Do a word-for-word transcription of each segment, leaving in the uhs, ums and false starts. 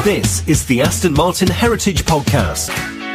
This is the Aston Martin Heritage Podcast.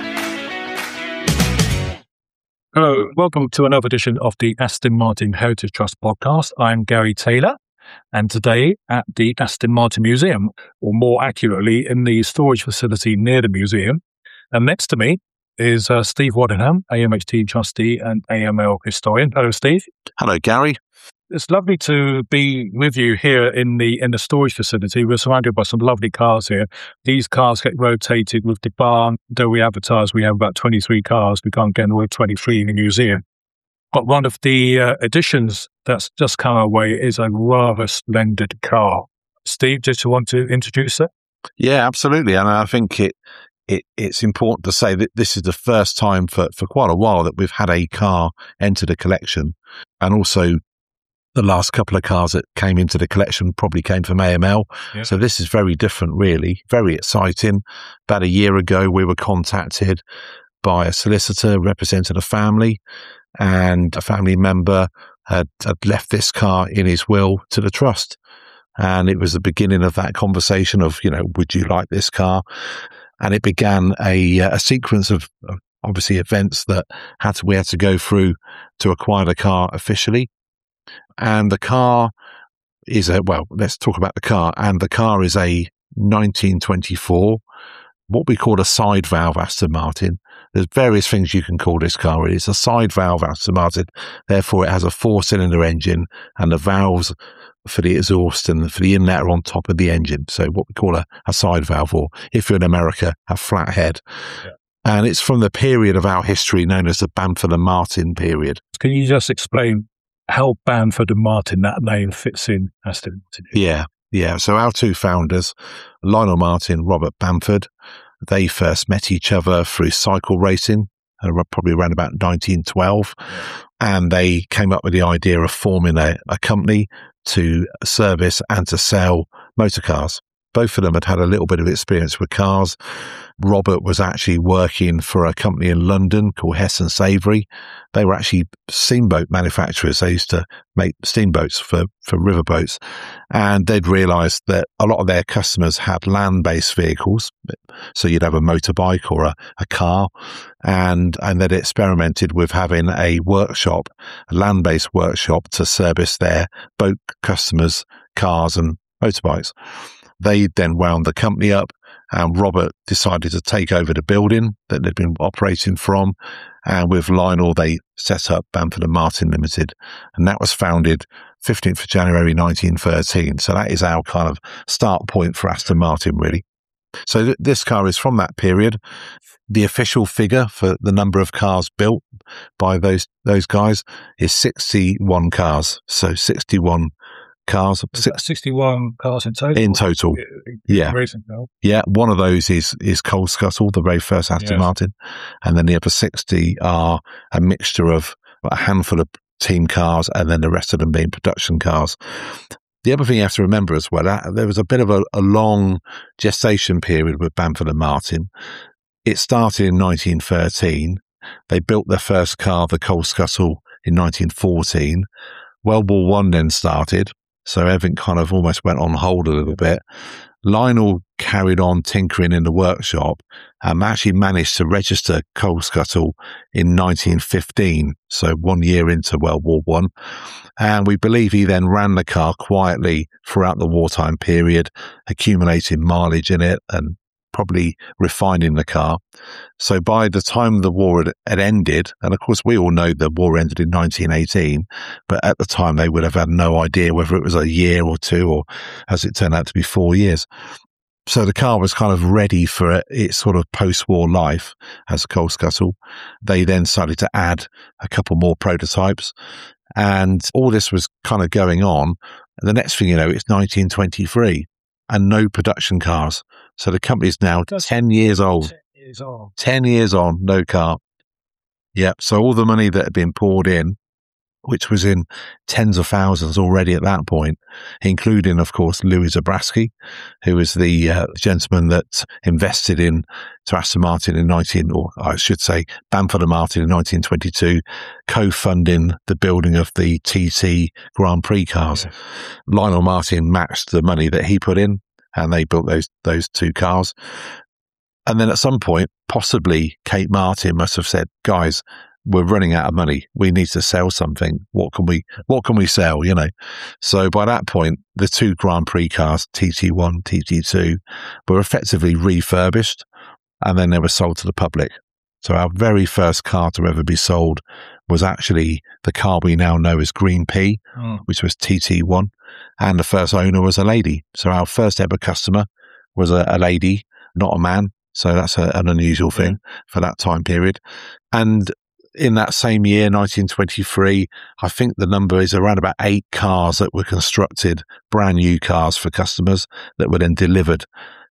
Hello, welcome to another edition of the Aston Martin Heritage Trust podcast. I'm Gary Taylor, and today at the Aston Martin Museum, or more accurately, in the storage facility near the museum, and next to me is uh, Steve Waddingham, A M H T trustee and A M L historian. Hello, Steve. Hello, Gary. It's lovely to be with you here in the in the storage facility. We're surrounded by some lovely cars here. These cars get rotated with the barn. Though we advertise we have about twenty-three cars, we can't get all twenty-three in the museum. But one of the uh, additions that's just come our way is a rather splendid car. Steve, did you want to introduce it? Yeah, absolutely. And I think it, it it's important to say that this is the first time for, for quite a while that we've had a car enter the collection. And also, the last couple of cars that came into the collection probably came from A M L. Yeah. So this is very different, really. Very exciting. About a year ago, we were contacted by a solicitor representing a family, and a family member had, had left this car in his will to the trust. And it was the beginning of that conversation of, you know, would you like this car? And it began a, a sequence of, of obviously events that had to, we had to go through to acquire the car officially. And the car is a, well, let's talk about the car. And the car is a nineteen twenty-four, what we call a side valve Aston Martin. There's various things you can call this car. It's a side valve Aston Martin. Therefore, it has a four-cylinder engine, and the valves for the exhaust and for the inlet are on top of the engine. So what we call a, a side valve, or if you're in America, a flat head. Yeah. And it's from the period of our history known as the Bamford and Martin period. Can you just explain how Bamford and Martin, that name, fits in Aston Martin? Yeah, yeah. So our two founders, Lionel Martin, Robert Bamford, they first met each other through cycle racing, uh, probably around about nineteen twelve. Yeah. And they came up with the idea of forming a, a company to service and to sell motor cars. Both of them had had a little bit of experience with cars. Robert was actually working for a company in London called Hess and Savary. They were actually steamboat manufacturers. They used to make steamboats for, for riverboats. And they'd realised that a lot of their customers had land-based vehicles. So you'd have a motorbike or a, a car. And, and they'd experimented with having a workshop, a land-based workshop to service their boat customers' cars and motorbikes. They then wound the company up, and Robert decided to take over the building that they'd been operating from. And with Lionel, they set up Bamford and Martin Limited. And that was founded fifteenth of January nineteen thirteen. So that is our kind of start point for Aston Martin, really. So th- this car is from that period. The official figure for the number of cars built by those those guys is sixty-one cars. So sixty-one cars. sixty-one cars in total? In total, yeah. Yeah, one of those is is Coalscuttle, the very first Aston yes. Martin. And then the other sixty are a mixture of a handful of team cars and then the rest of them being production cars. The other thing you have to remember as well, there was a bit of a, a long gestation period with Bamford and Martin. It started in nineteen thirteen. They built their first car, the Coalscuttle, in nineteen fourteen. World War One then started. So everything kind of almost went on hold a little bit. Lionel carried on tinkering in the workshop and actually managed to register Coalscuttle in nineteen fifteen, so one year into World War One. And we believe he then ran the car quietly throughout the wartime period, accumulating mileage in it and probably refining the car. So by the time the war had, had ended, and of course we all know the war ended in nineteen eighteen, but at the time they would have had no idea whether it was a year or two, or as it turned out to be four years. So the car was kind of ready for its sort of post-war life as a Coalscuttle. They then started to add a couple more prototypes, and all this was kind of going on. And the next thing you know, it's nineteen twenty-three and no production cars. So the company's now That's ten years old. ten years on. ten years on, no car. Yep. So all the money that had been poured in, which was in tens of thousands already at that point, including, of course, Louis Zabrowski, who was the uh, gentleman that invested in to Aston Martin in nineteen, or I should say, Bamford and Martin in nineteen twenty-two, co-funding the building of the T T Grand Prix cars. Yeah. Lionel Martin matched the money that he put in. and they built those those two cars. And then at some point, possibly Kate Martin must have said, guys, we're running out of money. We need to sell something. What can we, what can we sell? You know? So by that point, the two Grand Prix cars, T T one, T T two, were effectively refurbished, and then they were sold to the public. So our very first car to ever be sold was actually the car we now know as Green P, mm. which was T T one. And the first owner was a lady. So our first ever customer was a, a lady, not a man. So that's a, an unusual thing yeah. for that time period. And in that same year, nineteen twenty-three, I think the number is around about eight cars that were constructed, brand new cars for customers that were then delivered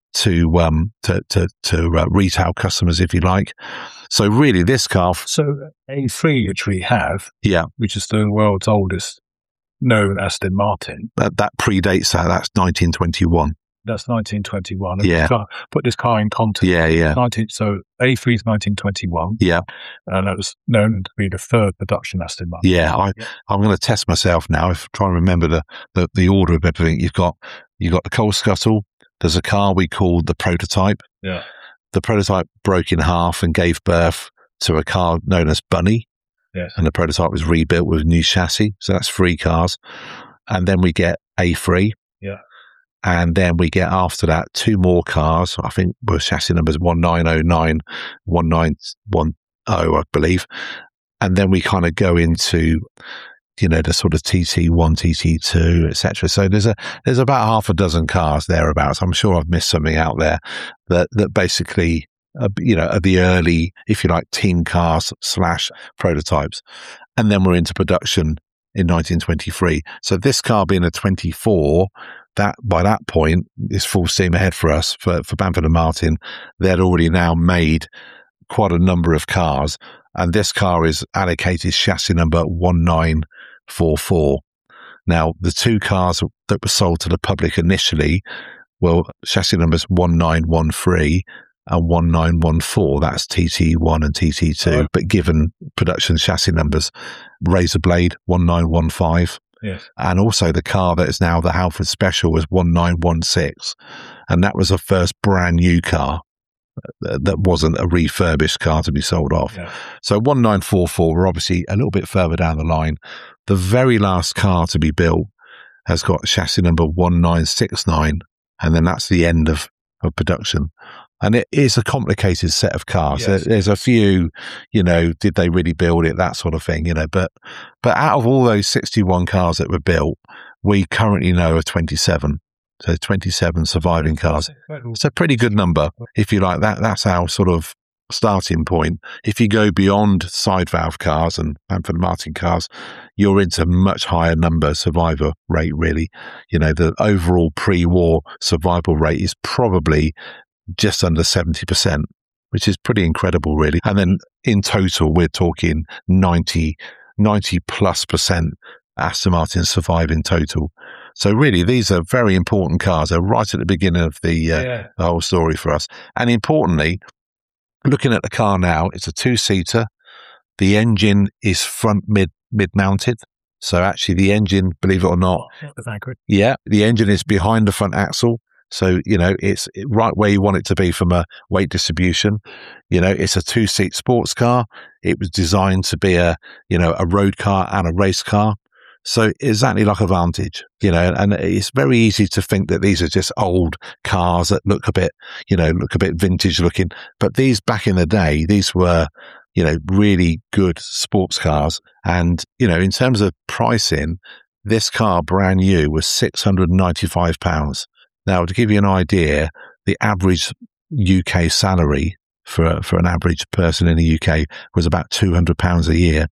to um to to, to uh, retail customers, if you like. So really, this car. So A three, which we have, yeah, which is the world's oldest known Aston Martin. That that predates that. That's nineteen twenty-one. That's nineteen twenty-one. Yeah. Car, put this car in context. Yeah, yeah. nineteen, so A three is nineteen twenty-one. Yeah. And that was known to be the third production Aston Martin. Yeah, I, yeah. I'm going to test myself now. If try and remember the, the, the order of everything. You've got you've got the coal scuttle. There's a car we called the prototype. Yeah. The prototype broke in half and gave birth to a car known as Bunny. Yes. And the prototype was rebuilt with a new chassis. So that's three cars. And then we get A three. Yeah. And then we get after that two more cars. I think were chassis numbers one nine oh nine, one nine one oh, I believe. And then we kind of go into, you know, the sort of T T one, T T two, et cetera. So there's a there's about half a dozen cars thereabouts. I'm sure I've missed something out there that that basically, uh, you know, are the early, if you like, team cars slash prototypes. And then we're into production in nineteen twenty-three. So this car being a twenty-four, that by that point is full steam ahead for us, for, for Bamford and Martin. They'd already now made quite a number of cars, and this car is allocated chassis number one nine four four. Now, the two cars that were sold to the public initially were chassis numbers one nine one three and one nine one four. That's T T one and T T two, oh. But given production chassis numbers, Razor Blade one nine one five. Yes. And also the car that is now the Halford Special was one nine one six. And that was the first brand new car that wasn't a refurbished car to be sold off. Yeah. So one nine four four, we're obviously a little bit further down the line. The very last car to be built has got chassis number one nine six nine. And then that's the end of, of production. And it is a complicated set of cars. Yes. There's a few, you know, did they really build it? That sort of thing, you know. But but out of all those sixty-one cars that were built, we currently know of twenty-seven. So twenty-seven surviving cars. It's a pretty good number, if you like. That that's our sort of starting point. If you go beyond side valve cars and Bamford and Martin cars, you're into much higher number survivor rate, really. You know, the overall pre-war survival rate is probably just under seventy percent, which is pretty incredible, really. And then in total, we're talking ninety, ninety plus percent Aston Martin survive in total. So really, these are very important cars. They're right at the beginning of the, uh, yeah. the whole story for us. And importantly, looking at the car now, it's a two-seater. The engine is front mid mid mounted. So actually, the engine, believe it or not, oh, yeah, the engine is behind the front axle. So, you know, it's right where you want it to be from a weight distribution. You know, it's a two-seat sports car. It was designed to be a, you know, a road car and a race car. So exactly like a Vantage, you know, and it's very easy to think that these are just old cars that look a bit, you know, look a bit vintage looking. But these back in the day, these were, you know, really good sports cars. And, you know, in terms of pricing, this car brand new was six hundred ninety-five pounds. Now, to give you an idea, the average U K salary for for an average person in the U K was about two hundred pounds a year,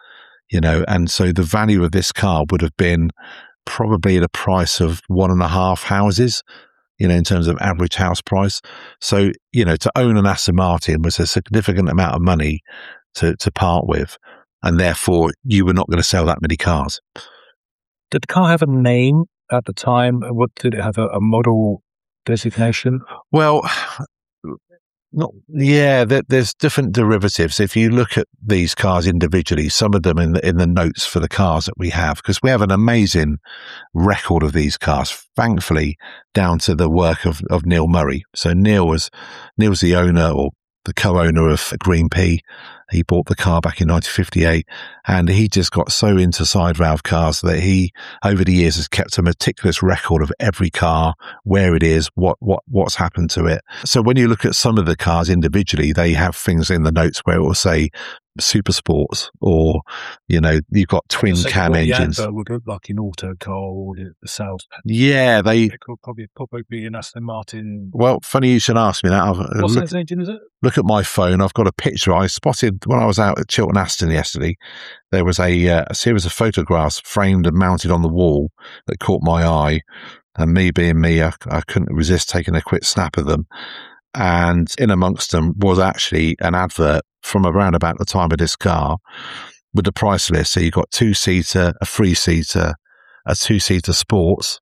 you know, and so the value of this car would have been probably the price of one and a half houses, you know, in terms of average house price. So, you know, to own an Aston Martin was a significant amount of money to, to part with, and therefore you were not going to sell that many cars. Did the car have a name at the time? What did it have, a, a model designation? Well, Not, yeah, there, there's different derivatives. If you look at these cars individually, some of them in the, in the notes for the cars that we have, because we have an amazing record of these cars, thankfully, down to the work of, of Neil Murray. So Neil was, Neil's the owner or the co-owner of Green P. He bought the car back in nineteen fifty-eight, and he just got so into side valve cars that he, over the years, has kept a meticulous record of every car, where it is, what what what's happened to it. So when you look at some of the cars individually, they have things in the notes where it will say Super Sports, or, you know, you've got twin cam engines. The would look like in Autocar or the sales. Yeah, they it could probably probably be an Aston Martin. Well, funny you should ask me that. I've, what look, size engine is it? Look at my phone. I've got a picture. I spotted when I was out at Chiltern Aston yesterday. There was a, uh, a series of photographs framed and mounted on the wall that caught my eye, and me being me, I, I couldn't resist taking a quick snap of them. And in amongst them was actually an advert from around about the time of this car with the price list. So you've got two-seater, a three-seater, a two-seater sports,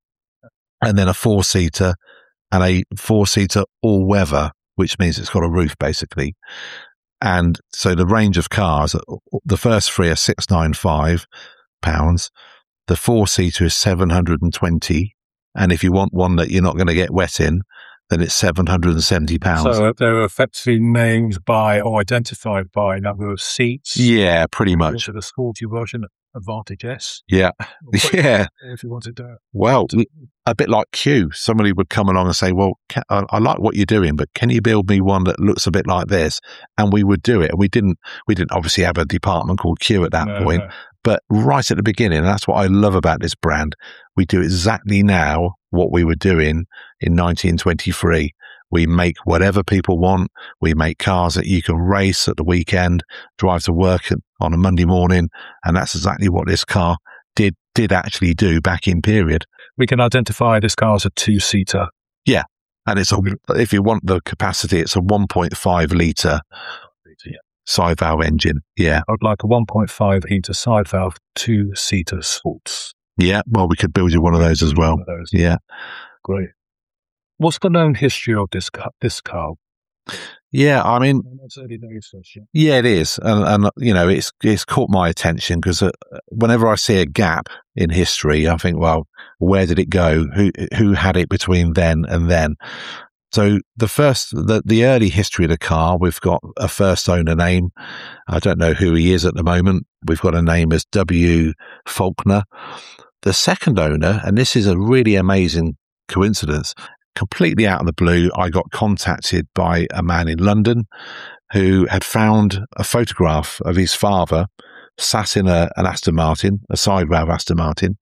and then a four-seater and a four-seater all-weather, which means it's got a roof, basically. And so the range of cars, the first three are six hundred ninety-five pounds. The four-seater is seven hundred twenty. And if you want one that you're not going to get wet in, then it's seven hundred seventy pounds. So they're effectively named by or identified by number of seats. Yeah, pretty much. The sporty version, Advantage S. Yeah, yeah. If you wanted to. Well, a bit like Q. Somebody would come along and say, well, can, I, I like what you're doing, but can you build me one that looks a bit like this? And we would do it. And we didn't, we didn't obviously have a department called Q at that no, point. No. But right at the beginning, and that's what I love about this brand, we do exactly now what we were doing in nineteen twenty-three. We make whatever people want. We make cars that you can race at the weekend, drive to work on a Monday morning, and that's exactly what this car did did actually do back in period. We can identify this car as a two-seater. Yeah, and it's a, if you want the capacity, it's a one point five litre yeah. side valve engine. Yeah, I'd like a one point five litre side valve two-seater sports. Yeah, well, we could build you one of those as well. Those. Yeah, great. What's the known history of this car? This car? Yeah, I mean, yeah, it is, and, and you know, it's it's caught my attention because uh, whenever I see a gap in history, I think, well, where did it go? Who who had it between then and then? So the first, the, the early history of the car, we've got a first owner name. I don't know who he is at the moment. We've got a name as W. Faulkner. The second owner, and this is a really amazing coincidence, completely out of the blue, I got contacted by a man in London who had found a photograph of his father sat in a, an Aston Martin, a side valve Aston Martin,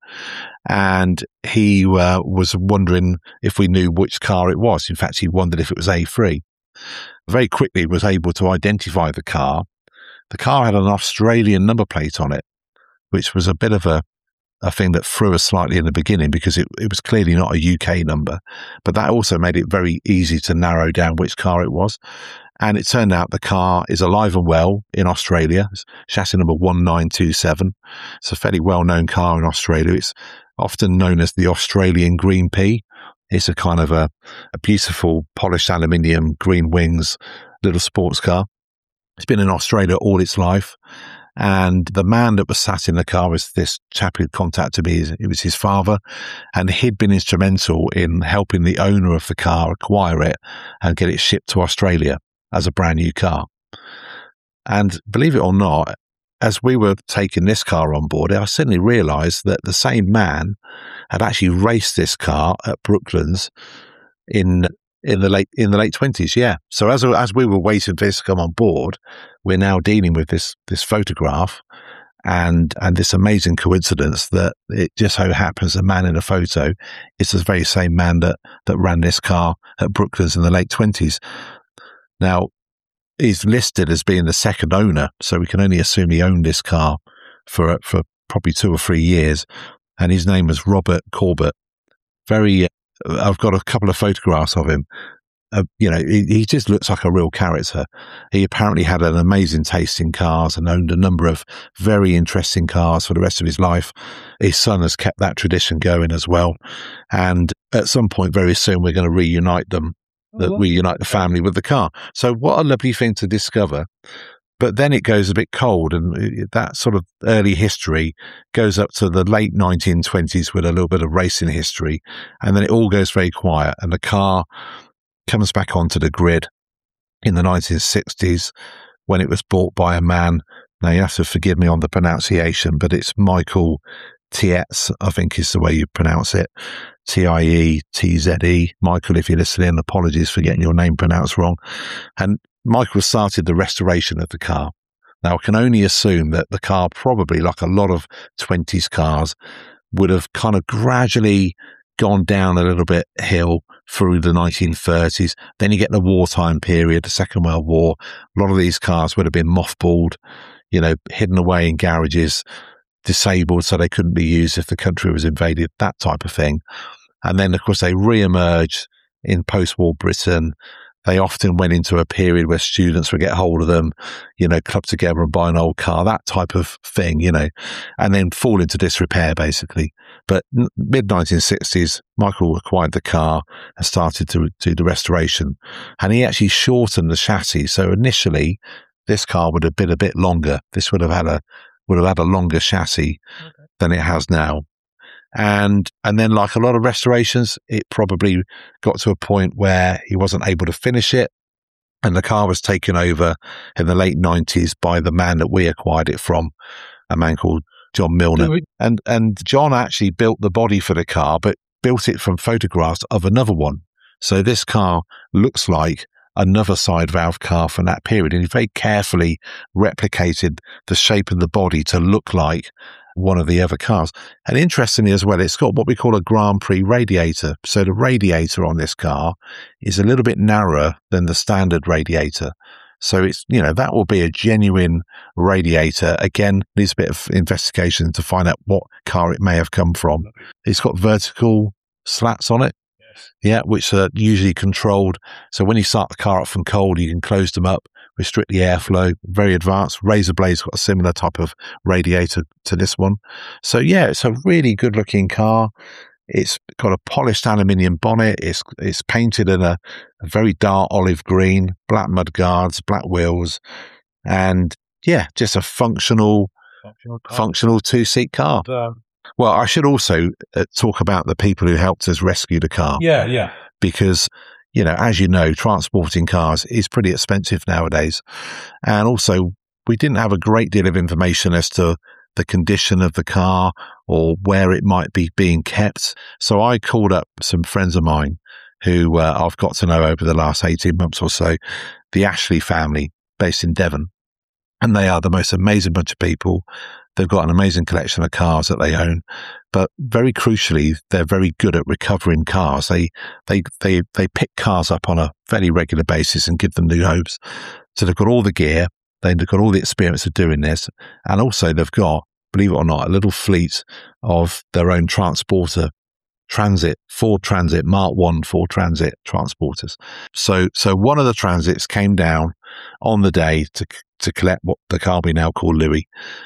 and he uh, was wondering if we knew which car it was. In fact, he wondered if it was A three. Very quickly was able to identify the car. The car had an Australian number plate on it, which was a bit of a a thing that threw us slightly in the beginning because it, it was clearly not a U K number, but that also made it very easy to narrow down which car it was. And it turned out the car is alive and well in Australia. It's chassis number one nine two seven. It's a fairly well-known car in Australia. It's often known as the Australian Green P. It's a kind of a, a beautiful polished aluminium, green wings, little sports car. It's been in Australia all its life. And the man that was sat in the car was this chap who contacted me. It was his father, and he'd been instrumental in helping the owner of the car acquire it and get it shipped to Australia as a brand new car. And believe it or not, as we were taking this car on board, I suddenly realised that the same man had actually raced this car at Brooklands in in the late in the late twenties. Yeah. So as as we were waiting for this to come on board, we're now dealing with this this photograph and and this amazing coincidence that it just so happens the man in the photo is the very same man that that ran this car at Brooklands in the late twenties. Now, he's listed as being the second owner, so we can only assume he owned this car for for probably two or three years. And his name was Robert Corbett. Very, I've got a couple of photographs of him. Uh, you know, he, he just looks like a real character. He apparently had an amazing taste in cars and owned a number of very interesting cars for the rest of his life. His son has kept that tradition going as well. And at some point very soon, we're going to reunite them that we unite the family with the car. So what a lovely thing to discover. But then it goes a bit cold, and that sort of early history goes up to the late nineteen twenties with a little bit of racing history. And then it all goes very quiet, and the car comes back onto the grid in the nineteen sixties when it was bought by a man. Now, you have to forgive me on the pronunciation, but it's Michael Tietze, I think is the way you pronounce it. T I E T Z E. Michael, if you're listening, apologies for getting your name pronounced wrong. And Michael started the restoration of the car. Now, I can only assume that the car, probably like a lot of twenties cars, would have kind of gradually gone down a little bit hill through the nineteen thirties. Then you get the wartime period, the Second World War. A lot of these cars would have been mothballed, you know, hidden away in garages, disabled so they couldn't be used if the country was invaded, that type of thing. And then, of course, they re-emerged in post-war Britain. They often went into a period where students would get hold of them, you know, club together and buy an old car, that type of thing, you know, and then fall into disrepair, basically. But mid nineteen sixties, Michael acquired the car and started to do the restoration. And he actually shortened the chassis. So initially, this car would have been a bit longer. This would have had a would have had a longer chassis okay. than it has now. And and then, like a lot of restorations, it probably got to a point where he wasn't able to finish it, and the car was taken over in the late nineties by the man that we acquired it from, a man called John Milner. We- and and John actually built the body for the car, but built it from photographs of another one. So this car looks like another side valve car from that period, and he very carefully replicated the shape of the body to look like one of the other cars. And interestingly as well, it's got what we call a Grand Prix radiator. So the radiator on this car is a little bit narrower than the standard radiator. So it's, you know, that will be a genuine radiator. Again, needs a bit of investigation to find out what car it may have come from. It's got vertical slats on it. Yeah, which are usually controlled. So when you start the car up from cold, you can close them up, restrict the airflow. Very advanced. Razor Blade's got a similar type of radiator to this one. So yeah, it's a really good looking car. It's got a polished aluminium bonnet. It's it's painted in a, a very dark olive green, black mud guards, black wheels, and yeah, just a functional, functional, functional two-seat car. And, um, Well, I should also uh, talk about the people who helped us rescue the car. Yeah, yeah. Because, you know, as you know, transporting cars is pretty expensive nowadays. And also, we didn't have a great deal of information as to the condition of the car or where it might be being kept. So I called up some friends of mine who uh, I've got to know over the last eighteen months or so, the Ashley family based in Devon. And they are the most amazing bunch of people. They've got an amazing collection of cars that they own, but very crucially, they're very good at recovering cars. They they they they pick cars up on a fairly regular basis and give them new homes. So they've got all the gear, they've got all the experience of doing this, and also they've got, believe it or not, a little fleet of their own transporter, Transit, Ford Transit, Mark one Ford Transit transporters. So so one of the Transits came down on the day to to collect what the car we now call Louis.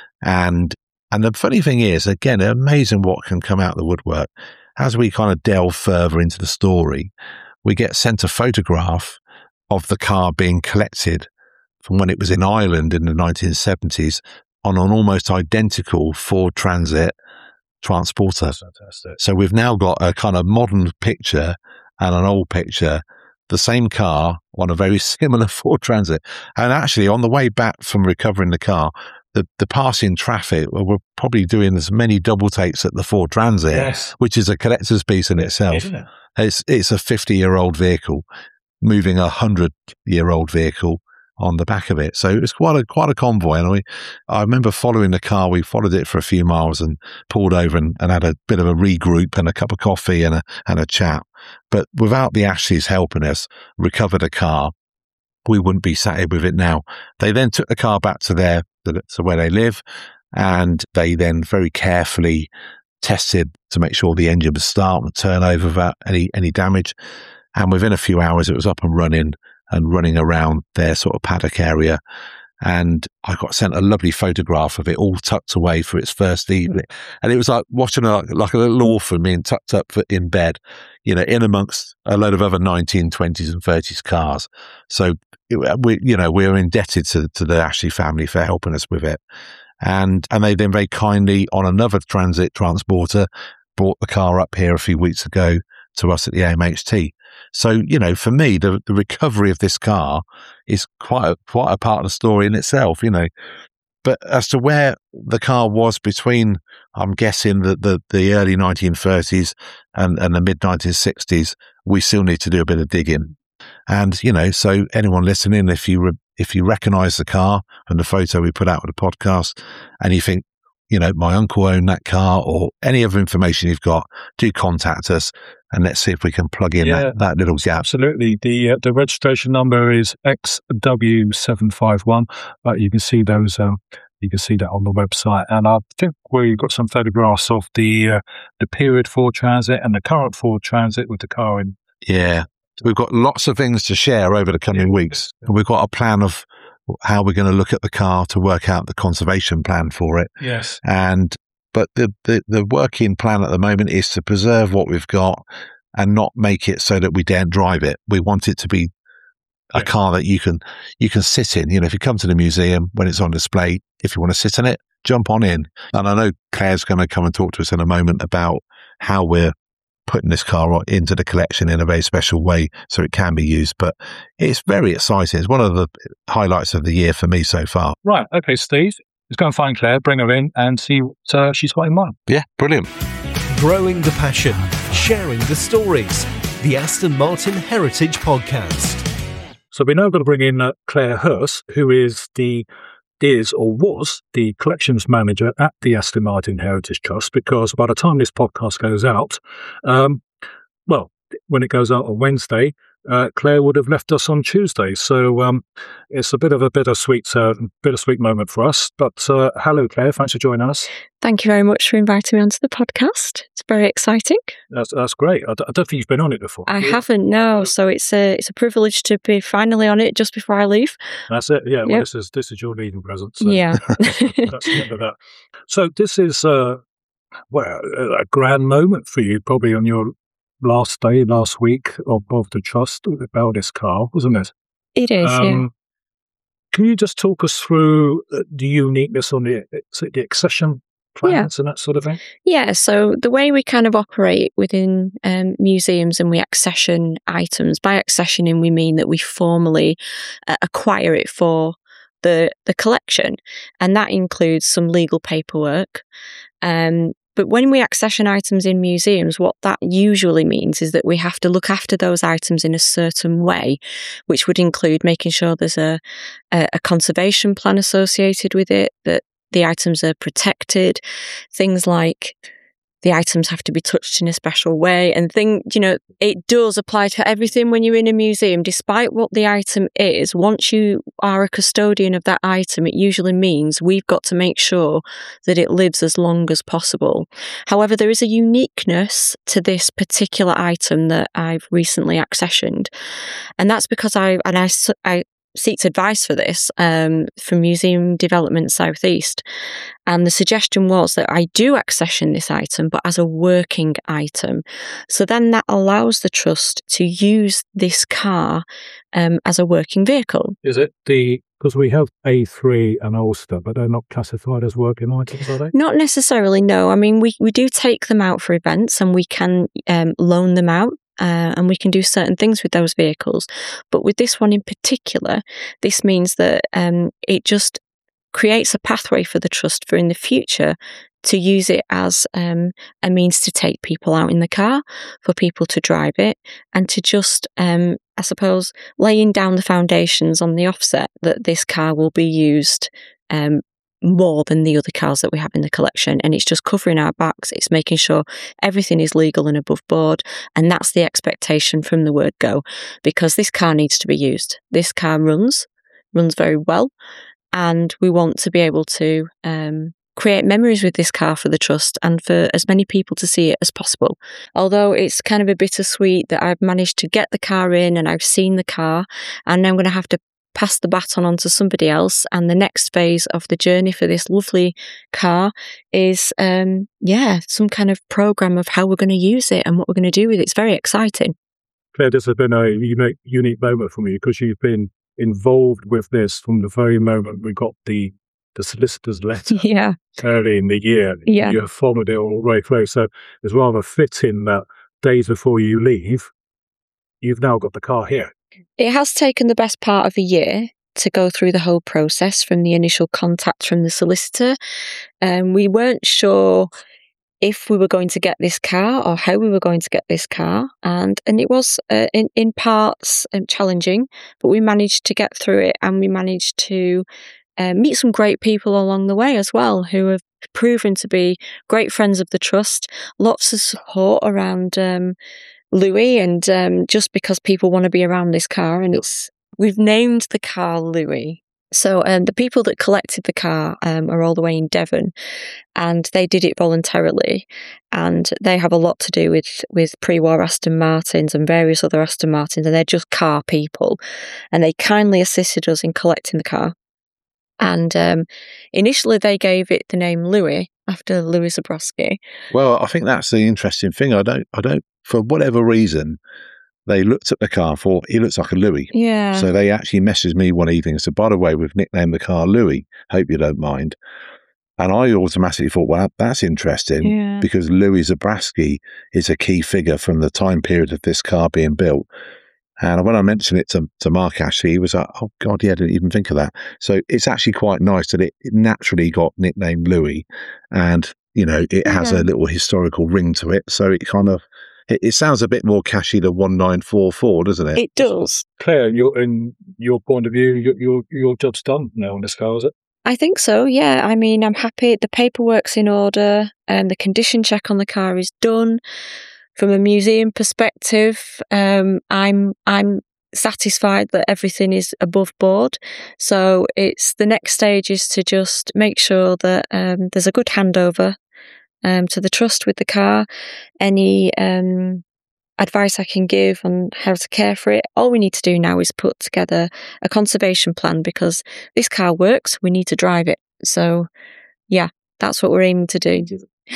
And and the funny thing is, again, amazing what can come out of the woodwork. As we kind of delve further into the story, we get sent a photograph of the car being collected from when it was in Ireland in the nineteen seventies on an almost identical Ford Transit transporter. That's fantastic. So we've now got a kind of modern picture and an old picture, the same car on a very similar Ford Transit. And actually, on the way back from recovering the car, The, the passing traffic, well, we're probably doing as many double takes at the Ford Transit, yes. which is a collector's piece in itself. Isn't it? It's it's a fifty-year-old vehicle moving a hundred-year-old vehicle on the back of it. So it was quite a quite a convoy. And we, I remember following the car. We followed it for a few miles and pulled over and, and had a bit of a regroup and a cup of coffee and a and a chat. But without the Ashleys helping us recover the car, we wouldn't be sat here with it now. They then took the car back to their to where they live, and they then very carefully tested to make sure the engine would start and turn over without any any damage. And within a few hours, it was up and running and running around their sort of paddock area. And I got sent a lovely photograph of it all tucked away for its first evening. And it was like watching a, like a little orphan being tucked up in bed, you know, in amongst a load of other nineteen twenties and thirties cars. So, we, you know, we're indebted to, to the Ashley family for helping us with it. And, and they then very kindly, on another transit transporter, brought the car up here a few weeks ago to us at the A M H T. So, you know, for me, the, the recovery of this car is quite a, quite a part of the story in itself, you know. But as to where the car was between, I'm guessing, the, the, the early nineteen thirties and, and the mid nineteen sixties, we still need to do a bit of digging. And, you know, so anyone listening, if you re, if you recognise the car and the photo we put out with the podcast, and you think, you know, my uncle owned that car, or any other information you've got, do contact us and let's see if we can plug in yeah, that, that little gap. Absolutely. The uh, the registration number is X W seven five one. Uh, you can see those. Um, you can see that on the website. And I think we've got some photographs of the uh, the period Ford Transit and the current Ford Transit with the car in. Yeah, we've got lots of things to share over the coming yeah. weeks. And we've got a plan of how we're going to look at the car to work out the conservation plan for it. Yes. And, but the, the, the working plan at the moment is to preserve what we've got and not make it so that we daren't drive it. We want it to be a yeah. car that you can, you can sit in. You know, if you come to the museum when it's on display, if you want to sit in it, jump on in. And I know Claire's going to come and talk to us in a moment about how we're putting this car into the collection in a very special way so it can be used. But it's very exciting. It's one of the highlights of the year for me so far. Right. Okay, Steve. Let's go and find Claire, bring her in and see what uh, she's got in mind. Yeah, brilliant. Growing the passion, sharing the stories. The Aston Martin Heritage Podcast. So we're now going to bring in uh, Claire Hurst, who is the is or was the collections manager at the Aston Martin Heritage Trust, because by the time this podcast goes out, um, well, when it goes out on Wednesday, uh, Claire would have left us on Tuesday. So um, it's a bit of a bittersweet, uh, bittersweet moment for us. But uh, hello, Claire. Thanks for joining us. Thank you very much for inviting me onto the podcast. It's very exciting. That's that's great. I, d- I don't think you've been on it before. I haven't, no. So it's a it's a privilege to be finally on it just before I leave. That's it. Yeah. Well, yep. this is this is your leaving present. So yeah. That's the end of that. So this is uh, well a grand moment for you, probably on your last day, last week of, of the trust about this car, wasn't it? It is, um, yeah. Can you just talk us through the uniqueness on the, the accession plans yeah. and that sort of thing? Yeah, so the way we kind of operate within um, museums and we accession items, by accessioning we mean that we formally uh, acquire it for the, the collection, and that includes some legal paperwork. Um, But when we accession items in museums, what that usually means is that we have to look after those items in a certain way, which would include making sure there's a, a, a conservation plan associated with it, that the items are protected, things like the items have to be touched in a special way, and thing, you know, it does apply to everything when you're in a museum. Despite what the item is, once you are a custodian of that item, it usually means we've got to make sure that it lives as long as possible. However, there is a uniqueness to this particular item that I've recently accessioned, and that's because I and I, I seeked advice for this um, from Museum Development South East, and the suggestion was that I do accession this item, but as a working item. So then that allows the trust to use this car um, as a working vehicle. Is it the because we have A three and Ulster, but they're not classified as working items, are they? Not necessarily, no. I mean, we, we do take them out for events and we can um, loan them out. Uh, and we can do certain things with those vehicles. But with this one in particular, this means that um, it just creates a pathway for the trust for in the future to use it as um, a means to take people out in the car, for people to drive it, and to just, um, I suppose, laying down the foundations on the offset that this car will be used um, more than the other cars that we have in the collection. And it's just covering our backs. It's making sure everything is legal and above board. And that's the expectation from the word go, because this car needs to be used. This car runs, runs very well. And we want to be able to um, create memories with this car for the trust and for as many people to see it as possible. Although it's kind of a bittersweet that I've managed to get the car in and I've seen the car, and now I'm going to have to pass the baton on to somebody else. And the next phase of the journey for this lovely car is, um, yeah, some kind of program of how we're going to use it and what we're going to do with it. It's very exciting. Claire, this has been a unique, unique moment for me because you've been involved with this from the very moment we got the the solicitor's letter yeah. early in the year. Yeah. You followed it all the way through. So it's rather fitting that days before you leave, you've now got the car here. It has taken the best part of a year to go through the whole process from the initial contact from the solicitor. Um, we weren't sure if we were going to get this car or how we were going to get this car. And and it was uh, in, in parts um, challenging, but we managed to get through it, and we managed to uh, meet some great people along the way as well, who have proven to be great friends of the trust. Lots of support around um, Louis, and um, just because people want to be around this car, and it's we've named the car Louis. So um, the people that collected the car um, are all the way in Devon, and they did it voluntarily, and they have a lot to do with, with pre-war Aston Martins and various other Aston Martins, and they're just car people, and they kindly assisted us in collecting the car. And um, initially they gave it the name Louis after Louis Zabriskie. Well, I think that's the interesting thing. I don't, I don't, for whatever reason, they looked at the car and thought, he looks like a Louis. Yeah. So they actually messaged me one evening and said, by the way, we've nicknamed the car Louis. Hope you don't mind. And I automatically thought, well, that's interesting yeah. because Louis Zabriskie is a key figure from the time period of this car being built. And when I mentioned it to, to Mark Ashley, he was like, oh, God, yeah, I didn't even think of that. So it's actually quite nice that it, it naturally got nicknamed Louis. And, you know, it has yeah. a little historical ring to it. So it kind of, it, it sounds a bit more cashy than one nine four four, doesn't it? It does. Claire, your, in your point of view, your, your, your job's done now on this car, is it? I think so, yeah. I mean, I'm happy. The paperwork's in order and the condition check on the car is done. From a museum perspective, um, I'm I'm satisfied that everything is above board. So it's the next stage is to just make sure that um, there's a good handover um, to the trust with the car. Any um, advice I can give on how to care for it. All we need to do now is put together a conservation plan because this car works. We need to drive it. So yeah, that's what we're aiming to do.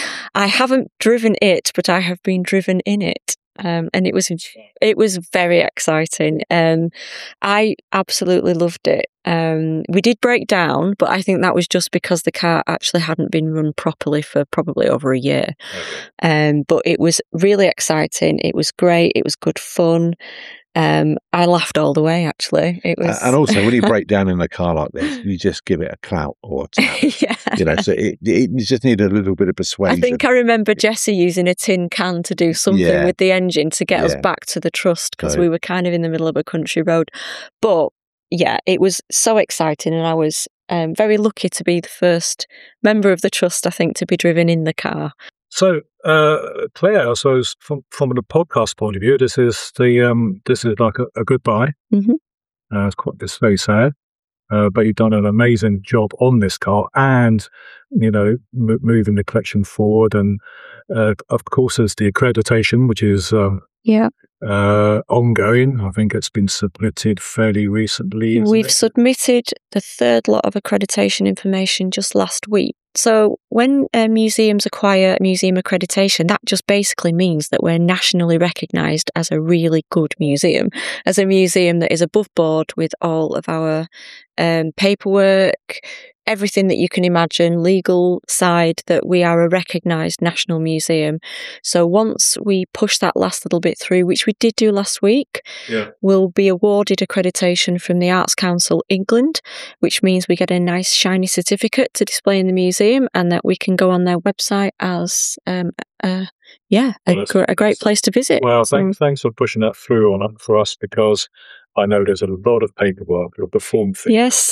I haven't driven it, but I have been driven in it. Um, and it was it was very exciting. Um, I absolutely loved it. Um, we did break down, but I think that was just because the car actually hadn't been run properly for probably over a year. Okay. Um, but it was really exciting. It was great. It was good fun. Um, I laughed all the way, actually. It was, and also when you break down in a car like this, you just give it a clout or a tap. yeah. You know, so it, it you just need a little bit of persuasion. I think I remember Jesse using a tin can to do something yeah. with the engine to get yeah. us back to the trust because so, we were kind of in the middle of a country road. But yeah, it was so exciting, and I was um, very lucky to be the first member of the trust, I think, to be driven in the car. So, uh, Claire, I suppose from from a podcast point of view, this is the um, this is like a, a goodbye. Mm-hmm. Uh, it's quite it's very sad, uh, but you've done an amazing job on this car, and you know, m- moving the collection forward, and uh, of course, there's the accreditation, which is um, yeah. Uh, ongoing. I think it's been submitted fairly recently. We've it? submitted the third lot of accreditation information just last week. So when uh, museums acquire museum accreditation, that just basically means that we're nationally recognised as a really good museum, as a museum that is above board with all of our um, paperwork, everything that you can imagine, legal side, that we are a recognised national museum. So once we push that last little bit through, which we did do last week, yeah. we'll be awarded accreditation from the Arts Council England, which means we get a nice shiny certificate to display in the museum, and that we can go on their website as um, uh, yeah, a, well, gr- a great place to visit. Well, thanks, um, thanks for pushing that through on for us, because I know there's a lot of paperwork to perform things. Yes.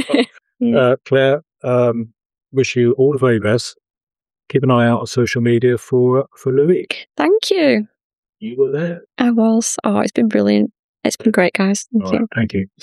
uh, Claire, um, wish you all the very best. Keep an eye out on social media for for Louis. Thank you. You were there. I was. Oh, it's been brilliant. It's been great, guys. Thank all you. Right, thank you.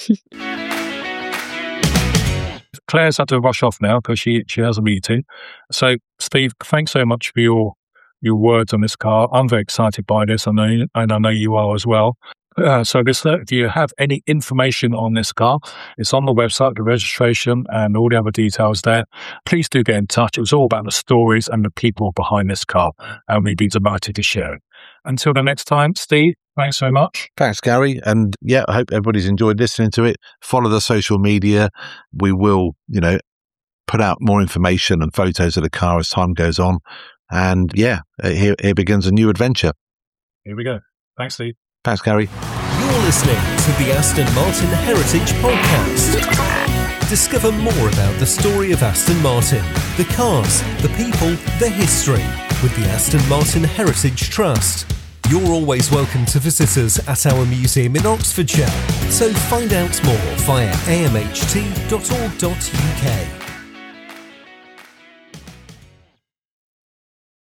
Claire's had to rush off now because she, she has a meeting. So, Steve, thanks so much for your your words on this car. I'm very excited by this, I know, and I know you are as well. Uh, so this, uh, if you have any information on this car, it's on the website, the registration and all the other details there. Please do get in touch. It was all about the stories and the people behind this car, and we'd be delighted to share it. Until the next time, Steve, thanks so much. Thanks, Gary. And yeah, I hope everybody's enjoyed listening to it. Follow the social media. We will, you know, put out more information and photos of the car as time goes on. And yeah, here, here begins a new adventure. Here we go. Thanks, Steve. Thanks, Gary. You're listening to the Aston Martin Heritage Podcast. Discover more about the story of Aston Martin, the cars, the people, the history with the Aston Martin Heritage Trust. You're always welcome to visit us at our museum in Oxfordshire, so find out more via a m h t dot org dot u k.